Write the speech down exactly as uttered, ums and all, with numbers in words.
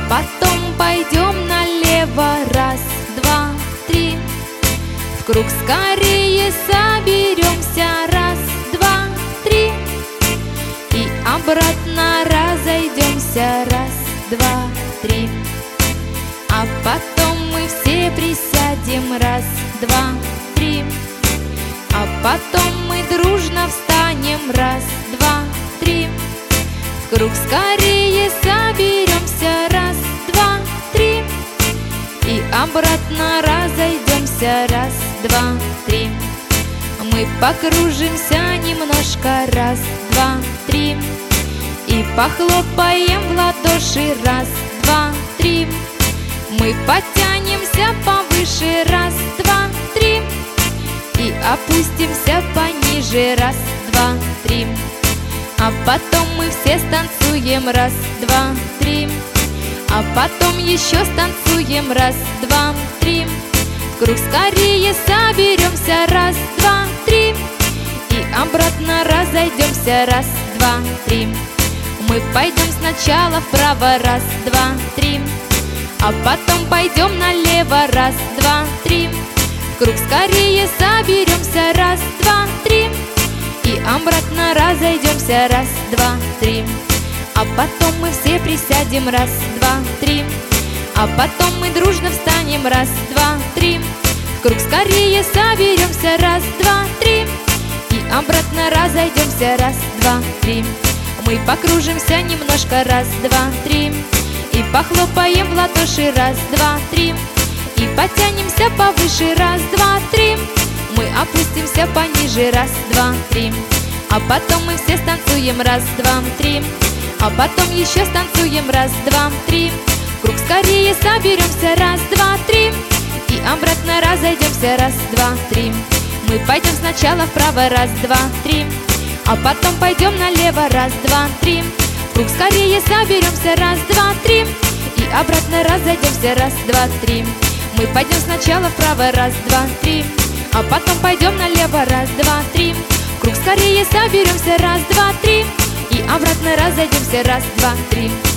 потом пойдем налево. Раз, два, три. В круг скорее соберемся. Раз, два, три. И обратно разойдемся. Раз, два, три. А потом мы все присядем. Раз, два, три. А потом мы дружно встанем. Раз, два, три. В круг скорее соберемся. Раз, два, три. И обратно разойдемся. Раз, два, три. Мы покружимся немножко. Раз, два, три. И похлопаем в ладоши. Раз, два, три. Мы потянемся повыше. Раз, два, три. И опустимся пониже. Раз, два, три. А потом мы все станцуем. Раз, два, три. А потом еще станцуем. Раз, два, три. В круг скорее соберемся. Раз, два, три. И обратно разойдемся. Раз, два, три. Мы пойдем сначала вправо. Раз, два, три. А потом пойдем налево. Раз, два, три. В круг скорее соберемся. Раз, два, три. И обратно разойдемся. Раз, два, три. А потом мы все присядем. Раз, два, три. А потом мы дружно встанем. Раз, два, три. В круг скорее соберемся. Раз, два, три. И обратно разойдемся. Раз, два, три. Мы покружимся немножко. Раз, два, три. И похлопаем в ладоши. Раз, два, три. И потянемся повыше. Раз, два, три. Мы опустимся пониже. Раз, два, три. А потом мы все станцуем. Раз, два, три. А потом еще станцуем. Раз, два, три. В круг скорее соберемся. Раз, два, три. И обратно разойдемся. Раз, два, три. Мы пойдем сначала вправо. Раз, два, три. А потом пойдем налево. Раз, два, три. В круг скорее соберемся. Раз, два, три. И обратно разойдемся. Раз, два, три. Мы пойдем сначала вправо. Раз, два, три. А потом пойдем налево. Раз, два, три. В круг скорее соберемся. Раз, два, три. И обратно разойдемся. Раз, два, три.